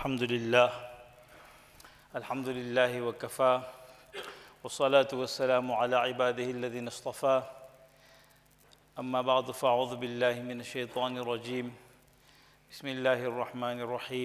الحمد لله الحمد لله وكفى والصلاة والسلام على عباده الذين اصطفى أما بعد فأعوذ بالله من الشيطان الرجيم بسم الله الرحمن الرحيم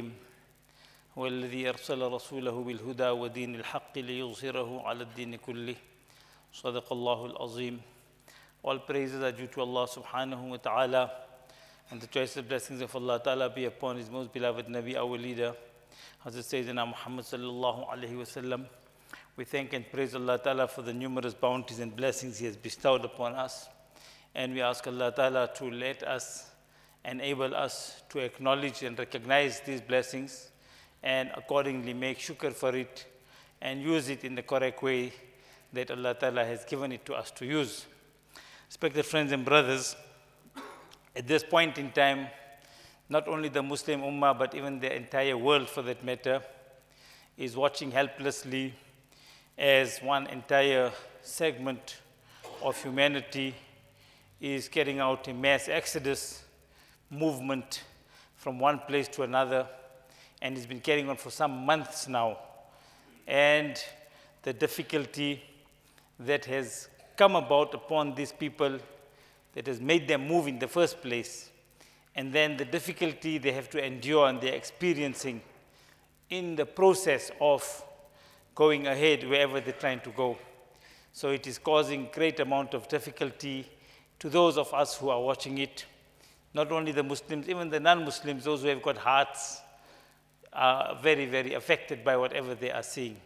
هو الذي أرسل رسوله بالهدى ودين الحق ليظهره على الدين كله صدق الله العظيم. All praises are due to Allah subhanahu wa ta'ala, and the choicest blessings of Allah ta'ala be upon His most beloved Nabi, our leader, Hazrat Sayyidina Muhammad sallallahu alayhi wa sallam. We thank and praise Allah ta'ala for the numerous bounties and blessings He has bestowed upon us. And we ask Allah ta'ala to let us, enable us to acknowledge and recognize these blessings and accordingly make shukr for it and use it in the correct way that Allah ta'ala has given it to us to use. Respected friends and brothers, at this point in time, not only the Muslim Ummah, but even the entire world for that matter, is watching helplessly as one entire segment of humanity is carrying out a mass exodus movement from one place to another, and it's been carrying on for some months now. And the difficulty that has come about upon these people that has made them move in the first place, and then the difficulty they have to endure and they're experiencing in the process of going ahead wherever they're trying to go. So it is causing great amount of difficulty to those of us who are watching it. Not only the Muslims, even the non-Muslims, those who have got hearts, are very, very affected by whatever they are seeing.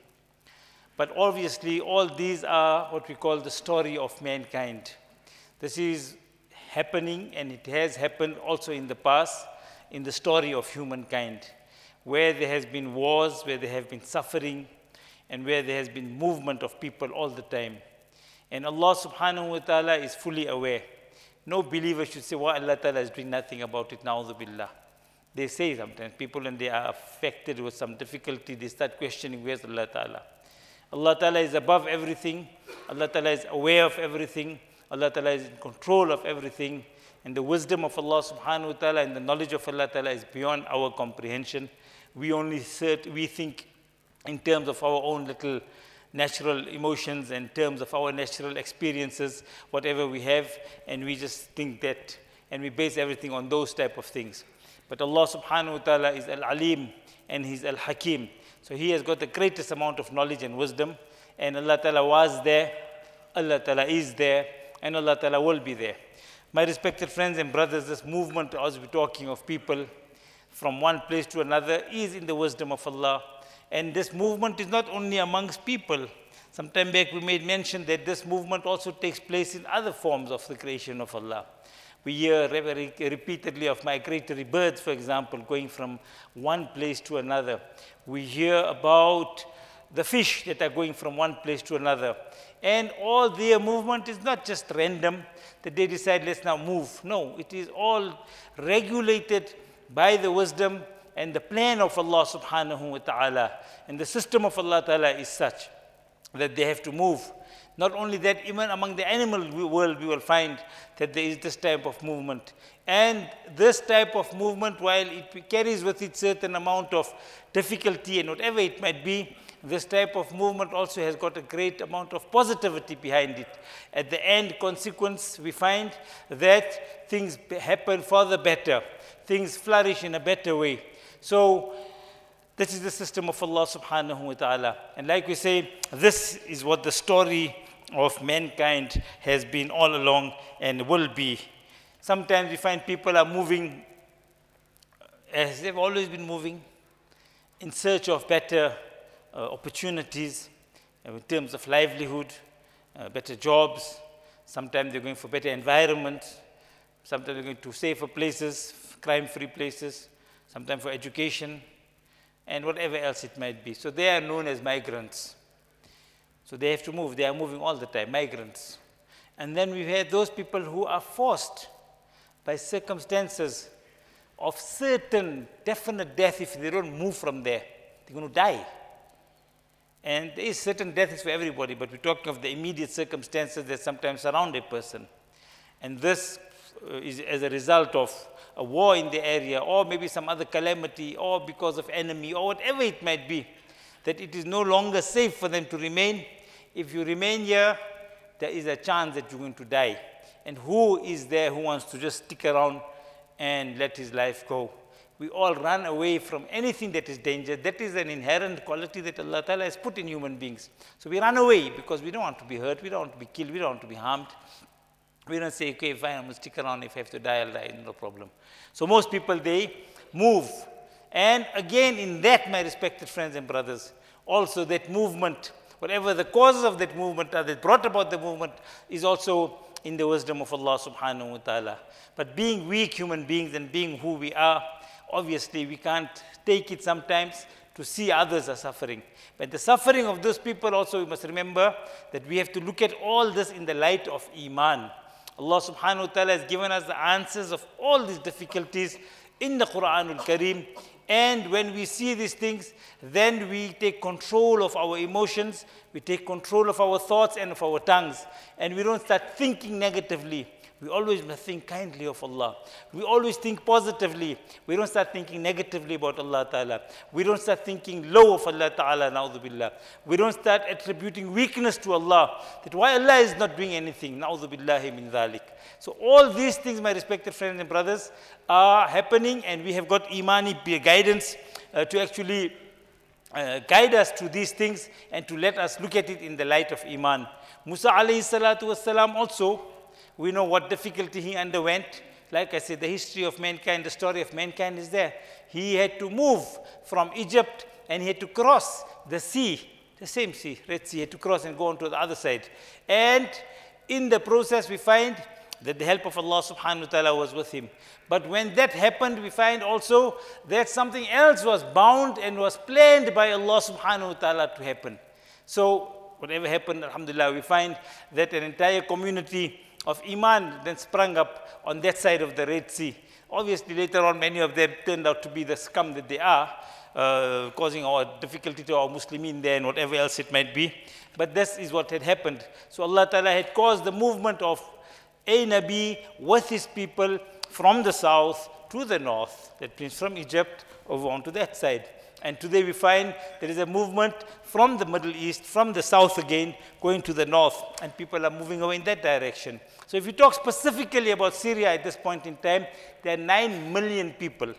But obviously, all these are what we call the story of mankind. This is happening, and it has happened also in the past, in the story of humankind, where there has been wars, where there have been suffering, and where there has been movement of people all the time. And Allah subhanahu wa ta'ala is fully aware. No believer should say, well, Allah ta'ala is doing nothing about it, na'udhu billah. They say sometimes, people when they are affected with some difficulty, they start questioning, where's Allah ta'ala? Allah ta'ala is above everything. Allah ta'ala is aware of everything. Allah ta'ala is in control of everything. And the wisdom of Allah subhanahu wa ta'ala and the knowledge of Allah ta'ala is beyond our comprehension. We only think in terms of our own little natural emotions, in terms of our natural experiences, whatever we have, and we just think that, and we base everything on those type of things. But Allah subhanahu wa ta'ala is Al-Alim, and He's Al-Hakim. So He has got the greatest amount of knowledge and wisdom, and Allah ta'ala was there, Allah ta'ala is there, and Allah ta'ala will be there. My respected friends and brothers, this movement, as we're talking of people from one place to another, is in the wisdom of Allah. And this movement is not only amongst people. Some time back we made mention that this movement also takes place in other forms of the creation of Allah. We hear repeatedly of migratory birds, for example, going from one place to another. We hear about the fish that are going from one place to another. And all their movement is not just random, that they decide, let's now move. No, it is all regulated by the wisdom and the plan of Allah subhanahu wa ta'ala. And the system of Allah ta'ala is such that they have to move. Not only that, even among the animal world, we will find that there is this type of movement. And this type of movement, while it carries with it certain amount of difficulty and whatever it might be, this type of movement also has got a great amount of positivity behind it. At the end consequence, we find that things happen for the better. Things flourish in a better way. So, this is the system of Allah subhanahu wa ta'ala. And like we say, this is what the story of mankind has been all along and will be. Sometimes we find people are moving as they've always been moving in search of better opportunities in terms of livelihood, better jobs. Sometimes they're going for better environment. Sometimes they're going to safer places, crime-free places. Sometimes for education, and whatever else it might be. So they are known as migrants. So they have to move. They are moving all the time, migrants. And then we have those people who are forced by circumstances of certain definite death. If they don't move from there, they're going to die. And there is certain death for everybody, but we're talking of the immediate circumstances that sometimes surround a person. And this is as a result of a war in the area, or maybe some other calamity, or because of enemy, or whatever it might be, that it is no longer safe for them to remain. If you remain here, there is a chance that you're going to die. And who is there who wants to just stick around and let his life go? We all run away from anything that is danger. That is an inherent quality that Allah Ta'ala has put in human beings. So we run away because we don't want to be hurt, we don't want to be killed, we don't want to be harmed. We don't say, okay, fine, I'm going to stick around. If I have to die, I'll die, no problem. So most people, they move. And again, in that, my respected friends and brothers, also that movement, whatever the causes of that movement are that brought about the movement, is also in the wisdom of Allah subhanahu wa ta'ala. But being weak human beings and being who we are, obviously we can't take it sometimes to see others are suffering. But the suffering of those people also, we must remember that we have to look at all this in the light of Iman. Allah subhanahu wa ta'ala has given us the answers of all these difficulties in the Quranul Kareem. And when we see these things, then we take control of our emotions, we take control of our thoughts and of our tongues, and we don't start thinking negatively. We always must think kindly of Allah. We always think positively. We don't start thinking negatively about Allah Ta'ala. We don't start thinking low of Allah Ta'ala, na'udhu billah. We don't start attributing weakness to Allah, that why Allah is not doing anything, na'udhu billahi min dhalik. So all these things, my respected friends and brothers, are happening, and we have got Imani guidance to actually guide us to these things and to let us look at it in the light of Iman. Musa alayhi salatu wassalam also, we know what difficulty he underwent. Like I said, the history of mankind, the story of mankind is there. He had to move from Egypt and he had to cross the sea, the same sea, Red Sea, he had to cross and go on to the other side. And in the process, we find that the help of Allah subhanahu wa ta'ala was with him. But when that happened, we find also that something else was bound and was planned by Allah subhanahu wa ta'ala to happen. So whatever happened, alhamdulillah, we find that an entire community of Iman then sprung up on that side of the Red Sea. Obviously, later on, many of them turned out to be the scum that they are, causing our difficulty to our Muslimin there and whatever else it might be. But this is what had happened. So Allah Ta'ala had caused the movement of a Nabi with his people from the south to the north. That means from Egypt over onto that side. And today we find there is a movement from the Middle East, from the south again, going to the north, and people are moving away in that direction. So if you talk specifically about Syria at this point in time, there are 9 million people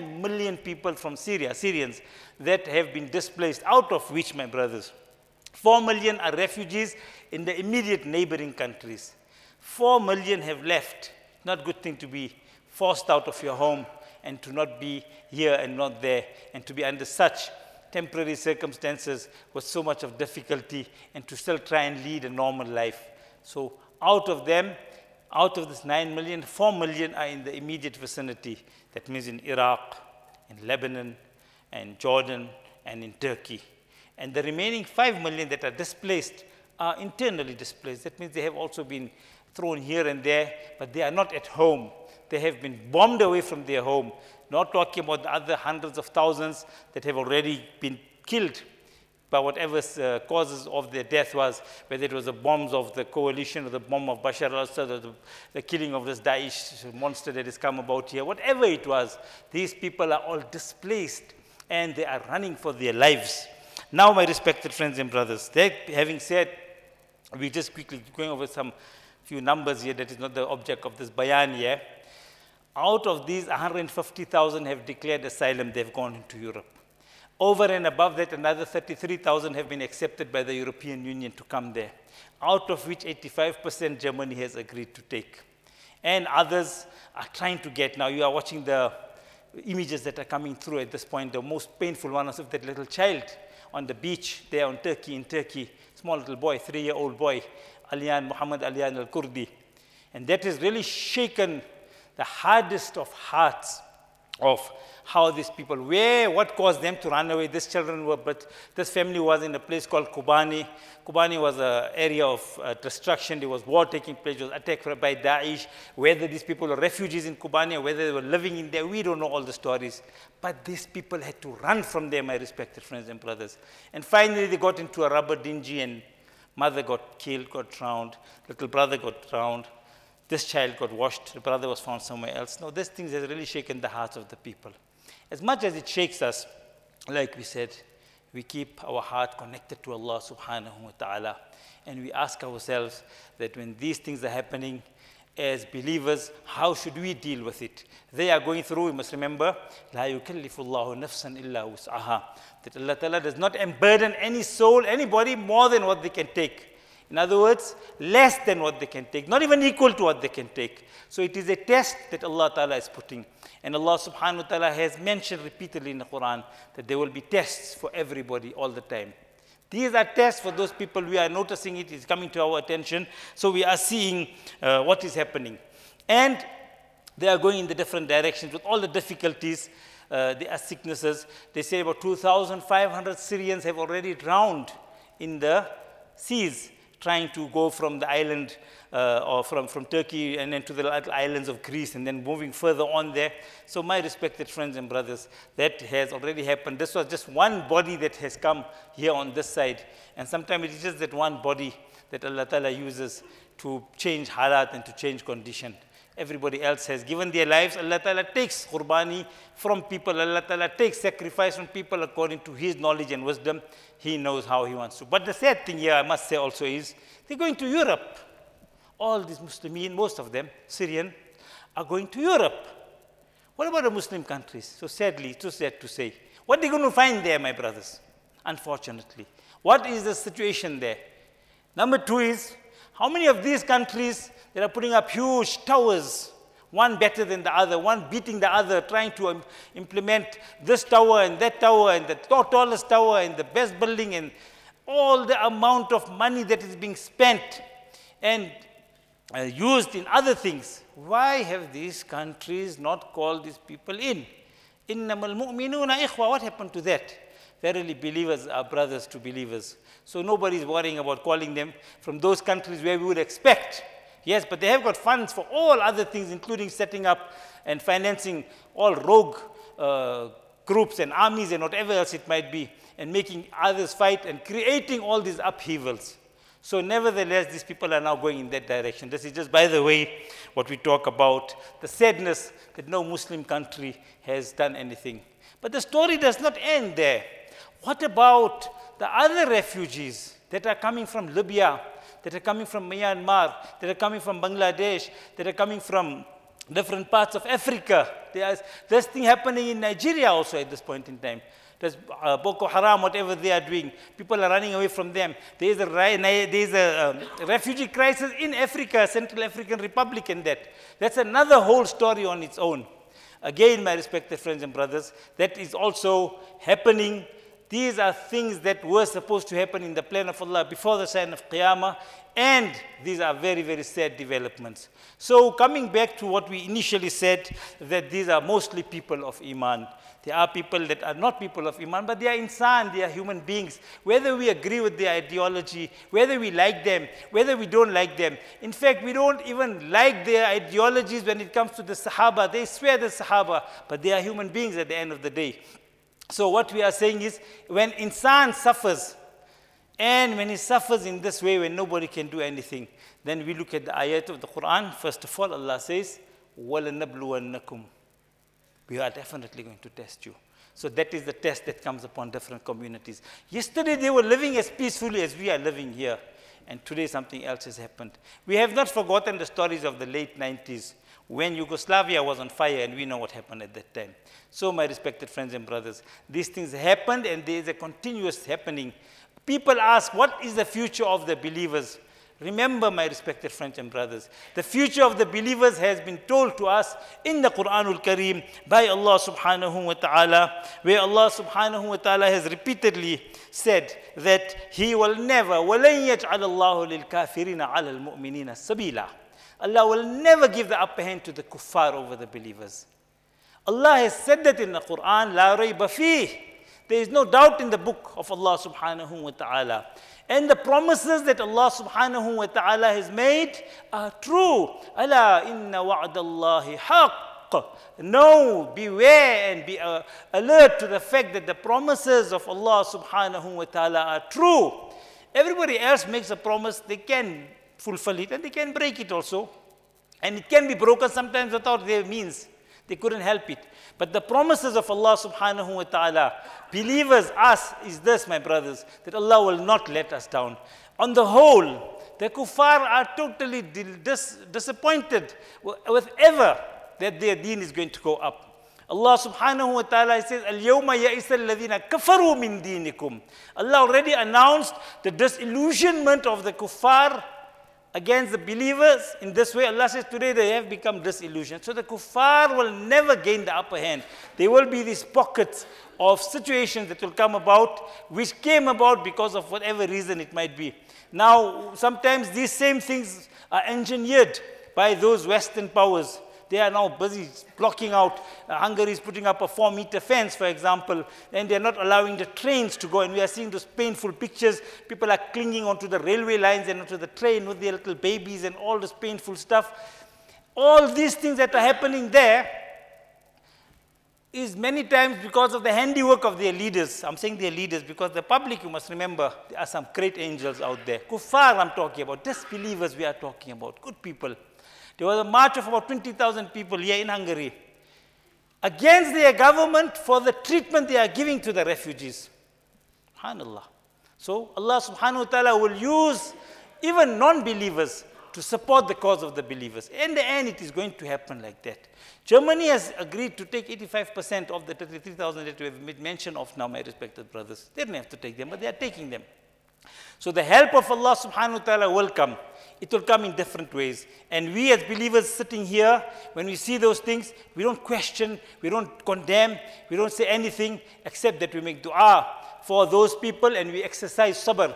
from Syria, Syrians, that have been displaced, out of which, my brothers, 4 million are refugees in the immediate neighboring countries. 4 million have left. Not a good thing to be forced out of your home and to not be here and not there, and to be under such temporary circumstances with so much of difficulty, and to still try and lead a normal life. So out of them, out of this 9 million, 4 million are in the immediate vicinity. That means in Iraq, in Lebanon, and Jordan, and in Turkey. And the remaining 5 million that are displaced are internally displaced. That means they have also been thrown here and there, but they are not at home. They have been bombed away from their home, not talking about the other hundreds of thousands that have already been killed by whatever causes of their death was, whether it was the bombs of the coalition or the bomb of Bashar al-Assad or the killing of this Daesh monster that has come about here, whatever it was, these people are all displaced and they are running for their lives. Now, my respected friends and brothers, having said, we just quickly going over some few numbers here, that is not the object of this bayan here. Out of these, 150,000 have declared asylum, they've gone into Europe. Over and above that, another 33,000 have been accepted by the European Union to come there, out of which 85% Germany has agreed to take. And others are trying to get, now you are watching the images that are coming through at this point, the most painful one is of that little child on the beach there in Turkey, small little boy, 3-year-old boy, Muhammad Aliyan al-Kurdi. And that has really shaken the hardest of hearts of how these people, what caused them to run away. These children were, but this family was in a place called Kobani. Kobani was an area of destruction. There was war taking place, it was attacked by Daesh. Whether these people were refugees in Kobani or whether they were living in there, we don't know all the stories. But these people had to run from there, my respected friends and brothers. And finally, they got into a rubber dinghy, and mother got killed, got drowned, little brother got drowned. this child got washed, the brother was found somewhere else. No, these things has really shaken the hearts of the people. As much as it shakes us, like we said, we keep our heart connected to Allah subhanahu wa ta'ala. And we ask ourselves that when these things are happening, as believers, how should we deal with it? They are going through, we must remember, لا يكلف الله نفسا إلا وسعها. That Allah Ta'ala does not unburden any soul, anybody more than what they can take. In other words, less than what they can take, not even equal to what they can take. So it is a test that Allah Ta'ala is putting. And Allah subhanahu wa ta'ala has mentioned repeatedly in the Quran that there will be tests for everybody all the time. These are tests for those people. We are noticing it is coming to our attention. So we are seeing what is happening. And they are going in the different directions with all the difficulties. There are sicknesses. They say about 2,500 Syrians have already drowned in the seas, trying to go from the island or from Turkey and then to the islands of Greece and then moving further on there. So my respected friends and brothers, that has already happened. This was just one body that has come here on this side. And sometimes it is just that one body that Allah Ta'ala uses to change halat and to change condition. Everybody else has given their lives. Allah Ta'ala takes qurbani from people. Allah Ta'ala takes sacrifice from people according to His knowledge and wisdom. He knows how He wants to. But the sad thing here, I must say also, is they're going to Europe. All these Muslimin, most of them, Syrian, are going to Europe. What about the Muslim countries? So sadly, it's so sad to say. What are they going to find there, my brothers? Unfortunately. What is the situation there? Number two is, how many of these countries that are putting up huge towers, one better than the other, one beating the other, trying to implement this tower and the tallest tower and the best building and all the amount of money that is being spent and used in other things. Why have these countries not called these people in? Innamal mu'minuna ikhwa. What happened to that? Verily, believers are brothers to believers. So nobody is worrying about calling them from those countries where we would expect. Yes, but they have got funds for all other things, including setting up and financing all rogue groups and armies and whatever else it might be, and making others fight and creating all these upheavals. So nevertheless, these people are now going in that direction. This is just, by the way, what we talk about, the sadness that no Muslim country has done anything. But the story does not end there. What about the other refugees that are coming from Libya, that are coming from Myanmar, that are coming from Bangladesh, that are coming from different parts of Africa? There's this thing happening in Nigeria also at this point in time. There's Boko Haram, whatever they are doing. People are running away from them. There's a refugee crisis in Africa, Central African Republic, and that's another whole story on its own. Again, my respected friends and brothers, that is also happening. These are things that were supposed to happen in the plan of Allah before the sign of Qiyamah, and these are very, very sad developments. So coming back to what we initially said, that these are mostly people of Iman. There are people that are not people of Iman, but they are insan, they are human beings. Whether we agree with their ideology, whether we like them, whether we don't like them. In fact, we don't even like their ideologies when it comes to the Sahaba. They swear the Sahaba, but they are human beings at the end of the day. So what we are saying is, when insan suffers, and when he suffers in this way, when nobody can do anything, then we look at the ayat of the Quran. First of all, Allah says, وَلَنَبْلُوَنَّكُمْ. We are definitely going to test you. So that is the test that comes upon different communities. Yesterday they were living as peacefully as we are living here. And today something else has happened. We have not forgotten the stories of the late 90s when Yugoslavia was on fire, and we know what happened at that time. So my respected friends and brothers, these things happened, and there is a continuous happening. People ask, what is the future of the believers? Remember, my respected friends and brothers, the future of the believers has been told to us in the Quranul Kareem by Allah subhanahu wa ta'ala, where Allah subhanahu wa ta'ala has repeatedly said that He will never, وَلَنْ يَجْعَلَ اللَّهُ لِلْكَافِرِينَ عَلَى الْمُؤْمِنِينَ سَبِيلًا. Allah will never give the upper hand to the kuffar over the believers. Allah has said that in the Quran, لَا رَيْبَ فِيهِ. There is no doubt in the book of Allah subhanahu wa ta'ala. And the promises that Allah subhanahu wa ta'ala has made are true. Ala inna wa'dallahi haqq. No, beware and be alert to the fact that the promises of Allah subhanahu wa ta'ala are true. Everybody else makes a promise, they can fulfill it and they can break it also. And it can be broken sometimes without their means. They couldn't help it. But the promises of Allah subhanahu wa ta'ala, believers, us, is this, my brothers, that Allah will not let us down. On the whole, the kuffar are totally disappointed with ever that their deen is going to go up. Allah subhanahu wa ta'ala says, Al-yawma ya'isa alladhina kafaru min dinikum. Allah already announced the disillusionment of the kuffar against the believers. In this way, Allah says today they have become disillusioned. So the kuffar will never gain the upper hand. There will be these pockets of situations that will come about, which came about because of whatever reason it might be. Now, sometimes these same things are engineered by those Western powers. They are now busy blocking out. Hungary is putting up a 4-meter fence, for example, and they're not allowing the trains to go. And we are seeing those painful pictures. People are clinging onto the railway lines and onto the train with their little babies and all this painful stuff. All these things that are happening there is many times because of the handiwork of their leaders. I'm saying their leaders because the public, you must remember, there are some great angels out there. Kuffar I'm talking about, disbelievers we are talking about, good people. There was a march of about 20,000 people here in Hungary against their government for the treatment they are giving to the refugees. SubhanAllah. So Allah subhanahu wa ta'ala will use even non-believers to support the cause of the believers. In the end, it is going to happen like that. Germany has agreed to take 85% of the 33,000 that we have made mention of now, my respected brothers. They don't have to take them, but they are taking them. So the help of Allah subhanahu wa ta'ala will come. It will come in different ways. And we as believers sitting here, when we see those things, we don't question, we don't condemn, we don't say anything except that we make dua for those people and we exercise sabr.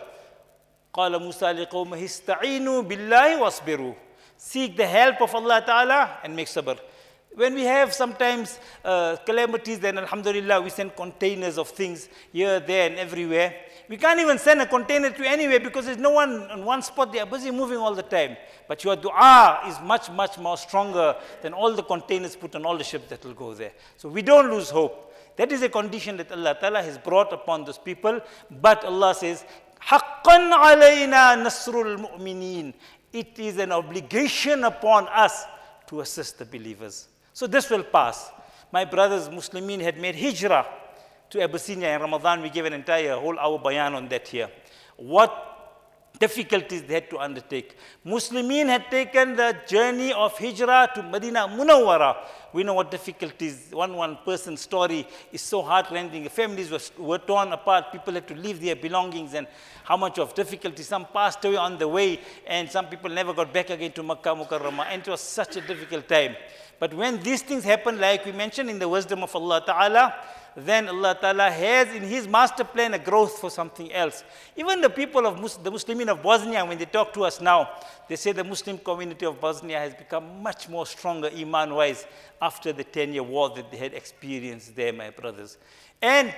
قَالَ مُوسَى لِقَوْمِهِ اسْتَعِينُوا بِاللَّهِ وَاصْبِرُوا. Seek the help of Allah ta'ala and make sabr. When we have sometimes calamities, then alhamdulillah, we send containers of things here, there, and everywhere. We can't even send a container to anywhere because there's no one on one spot. They are busy moving all the time. But your dua is much, much more stronger than all the containers put on all the ships that will go there. So we don't lose hope. That is a condition that Allah Ta'ala has brought upon those people. But Allah says, حَقًّا عَلَيْنَا نَصْرُ الْمُؤْمِنِينَ. It is an obligation upon us to assist the believers. So this will pass. My brothers, Muslimin, had made hijrah to Abyssinia in Ramadan. We gave an entire whole hour bayan on that here. What difficulties they had to undertake. Muslimin had taken the journey of hijrah to Medina Munawwara. We know what difficulties, one person's story is so heart-rending. Families were torn apart. People had to leave their belongings and how much of difficulty. Some passed away on the way and some people never got back again to Makkah Mukarramah. And it was such a difficult time. But when these things happen, like we mentioned in the wisdom of Allah Ta'ala, then Allah Ta'ala has in His master plan a growth for something else. Even the people of the Muslimin of Bosnia, when they talk to us now, they say the Muslim community of Bosnia has become much more stronger iman-wise after the 10-year war that they had experienced there, my brothers. And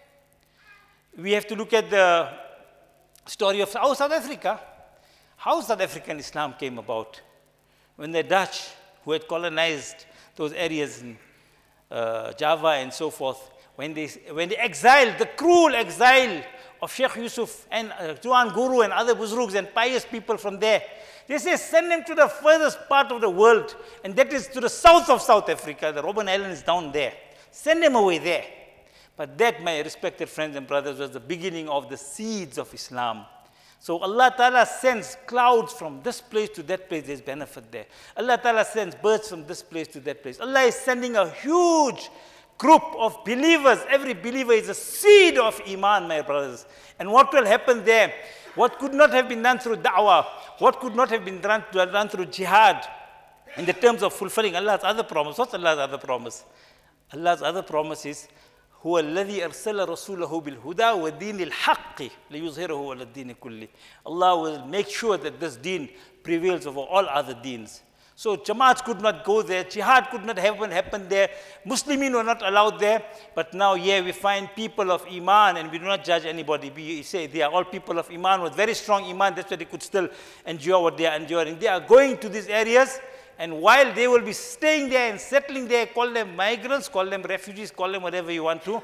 we have to look at the story of South Africa. How South African Islam came about. When the Dutch, who had colonized those areas in Java and so forth, when they exiled, the cruel exile of Sheikh Yusuf and Tuan Guru and other Buzrugs and pious people from there, they say send them to the furthest part of the world, and that is to the south of South Africa. The Robben Island is down there. Send them away there. But that, my respected friends and brothers, was the beginning of the seeds of Islam. So Allah Ta'ala sends clouds from this place to that place, there's benefit there. Allah Ta'ala sends birds from this place to that place. Allah is sending a huge group of believers. Every believer is a seed of Iman, my brothers. And what will happen there? What could not have been done through da'wah? What could not have been done through jihad? In the terms of fulfilling Allah's other promise. What's Allah's other promise? Allah's other promise is, هو الذي أرسل رسوله بالهدى ودين الحق ليظهره على الدين كله. Allah will make sure that this deen prevails over all other deens. So Jamaats could not go there, jihad could not happen there, Muslimin were not allowed there, but now here we find people of Iman, and we do not judge anybody. We say they are all people of Iman with very strong Iman, that's why they could still endure what they are enduring. They are going to these areas, and while they will be staying there and settling there, call them migrants, call them refugees, call them whatever you want to,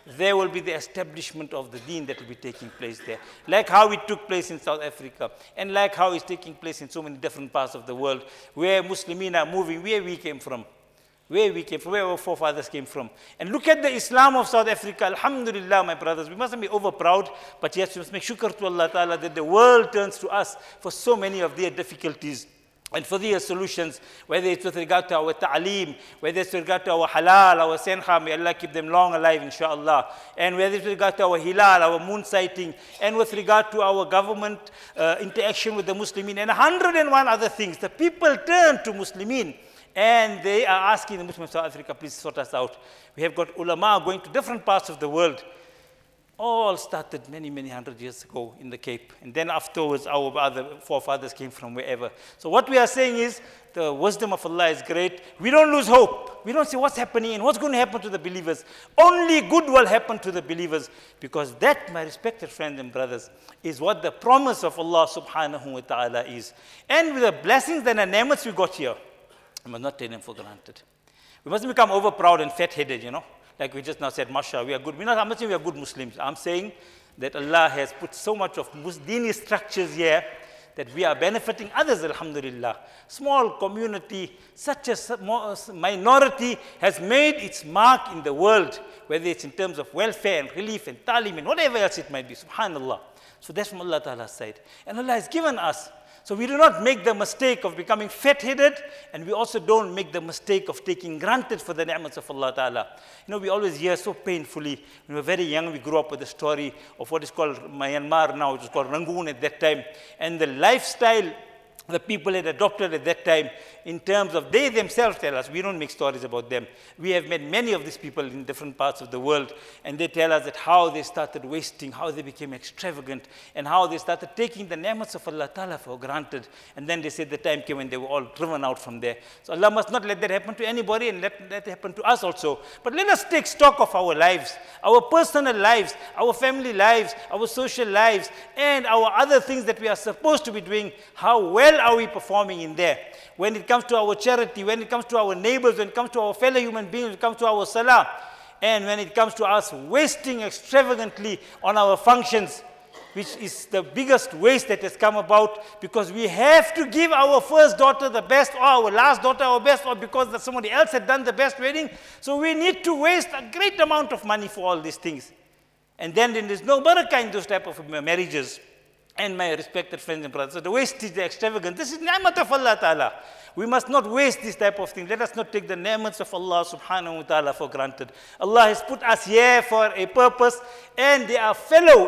there will be the establishment of the deen that will be taking place there. Like how it took place in South Africa, and like how it's taking place in so many different parts of the world, where Muslimin are moving, where we came from, where our forefathers came from. And look at the Islam of South Africa. Alhamdulillah, my brothers, we mustn't be over proud, but yes, we must make shukr to Allah Ta'ala that the world turns to us for so many of their difficulties and for their solutions, whether it's with regard to our ta'aleem, whether it's with regard to our halal, our senha, may Allah keep them long alive, inshallah, and whether it's with regard to our hilal, our moon sighting, and with regard to our government interaction with the Muslimin, and 101 other things. The people turn to Muslimin, and they are asking the Muslims of South Africa, please sort us out. We have got ulama going to different parts of the world. All started many, many hundred years ago in the Cape. And then afterwards, our other forefathers came from wherever. So what we are saying is, the wisdom of Allah is great. We don't lose hope. We don't say what's happening and what's going to happen to the believers. Only good will happen to the believers. Because that, my respected friends and brothers, is what the promise of Allah subhanahu wa ta'ala is. And with the blessings and the ni'mats we got here, we must not take them for granted. We mustn't become over proud and fat-headed, you know. Like we just now said, mashallah, we are good. I'm not saying we are good Muslims. I'm saying that Allah has put so much of Dini structures here that we are benefiting others, alhamdulillah. Small community, such a minority has made its mark in the world, whether it's in terms of welfare and relief and talim and whatever else it might be, subhanallah. So that's from Allah Ta'ala's side. And Allah has given us. So we do not make the mistake of becoming fat-headed, and we also don't make the mistake of taking granted for the ni'mats of Allah Ta'ala. You know, we always hear so painfully, when we were very young, we grew up with the story of what is called Myanmar now, which was called Rangoon at that time, and the lifestyle the people had adopted at that time in terms of, they themselves tell us, we don't make stories about them. We have met many of these people in different parts of the world, and they tell us that how they started wasting, how they became extravagant, and how they started taking the ni'mats of Allah Ta'ala for granted. And then they said the time came when they were all driven out from there. So Allah must not let that happen to anybody, and let that happen to us also. But let us take stock of our lives, our personal lives, our family lives, our social lives, and our other things that we are supposed to be doing. How well are we performing in there? When it comes to our charity, when it comes to our neighbors, when it comes to our fellow human beings, when it comes to our salah, and when it comes to us wasting extravagantly on our functions, which is the biggest waste that has come about, because we have to give our first daughter the best, or our last daughter our best, or because somebody else had done the best wedding. So we need to waste a great amount of money for all these things. And then there's no barakah in those type of marriages. And my respected friends and brothers, so the wastage, the extravagance, this is ni'mat of Allah Ta'ala. We must not waste this type of thing. Let us not take the ni'mats of Allah subhanahu wa ta'ala for granted. Allah has put us here for a purpose, and they are fellow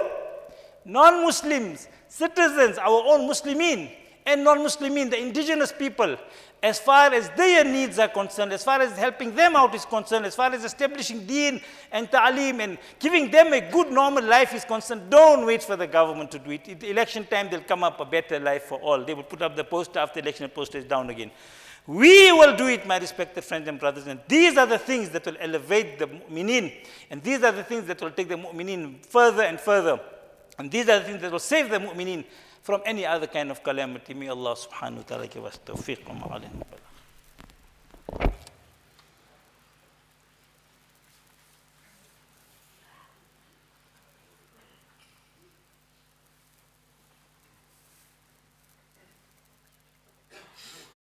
non-Muslims, citizens, our own Muslimin, and non-Muslimin, the indigenous people. As far as their needs are concerned, as far as helping them out is concerned, as far as establishing deen and ta'aleem and giving them a good normal life is concerned, don't wait for the government to do it. At election time, they'll come up a better life for all. They will put up the poster, after election, the poster is down again. We will do it, my respected friends and brothers, and these are the things that will elevate the mu'mineen, and these are the things that will take the mu'mineen further and further, and these are the things that will save the mu'mineen from any other kind of calamity. May Allah subhanahu wa ta'ala give us tawfiq wa ma'alim.